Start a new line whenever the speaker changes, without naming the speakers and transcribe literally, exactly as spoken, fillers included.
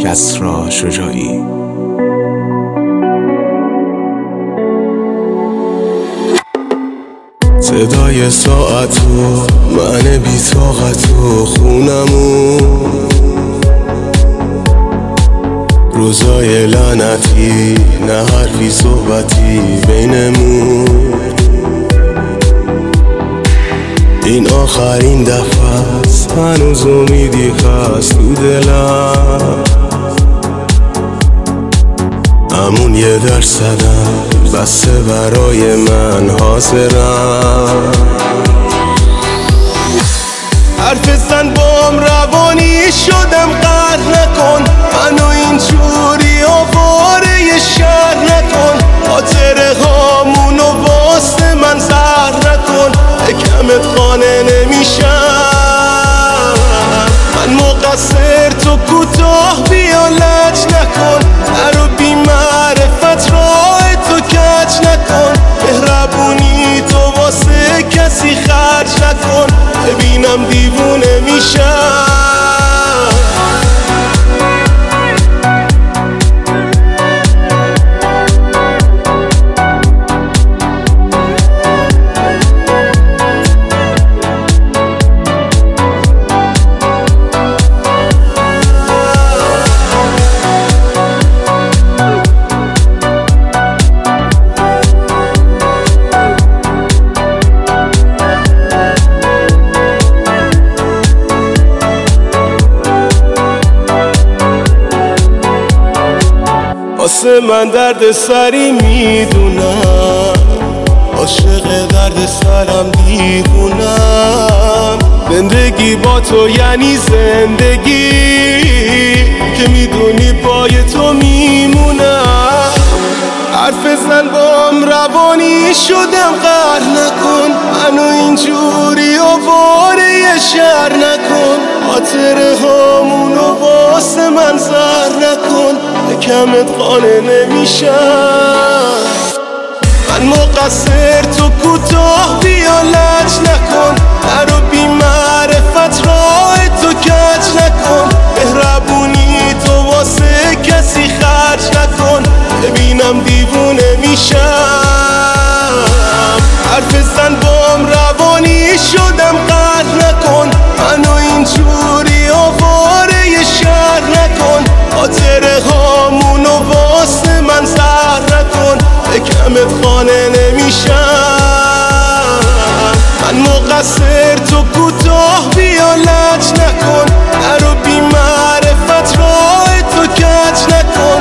کسری شجاعی.
صدای ساعتو من بی طاقتو خونمون، روزای لعنتی نه حرفی صحبتی بینمون. این آخرین دفعه است، هنوز امیدی هست تو دلم، همون یه درصدم بسته برای من حاضرم. حرف زن بام روانی شدم قهر نکن، منو اینجوری آواره شهر نکن، خاطره هامونو واسه من زهر نکن، کمت خانه نمیشم. من مقصر تو کوتاه بیا لج نکن، نرو بی معرفت راه تو کج نکن، مهربونی تو واسه کسی خرج نکن، ببینم دیوونه میشم. واسه من درد سری میدونم، عاشق درد سرم دیوونم، زندگی با تو یعنی زندگی که میدونی پای تو میمونم. حرف زن بام روانی شدم قهر نکن، منو اینجوری آواره یه شهر نکن، خاطره هامونو واسه من زهر نکن، کمت خانه نمیشم. من مقصر تو کوتاه بیا لج نکن، نرو بی معرفت راه تو کج نکن، مهربونی تو واسه کسی خرج نکن، ببینم دیوونه میشم. حرف زن بام روانی شدم قهر نکن، منو اینجوری آواره یه شهر نکن، خاطره هامونو واسه من زهر نکن، کمت خانه نمیشم. من مقصر تو کوتاه بیا لج نکن، نرو بی معرفت راه تو کج نکن.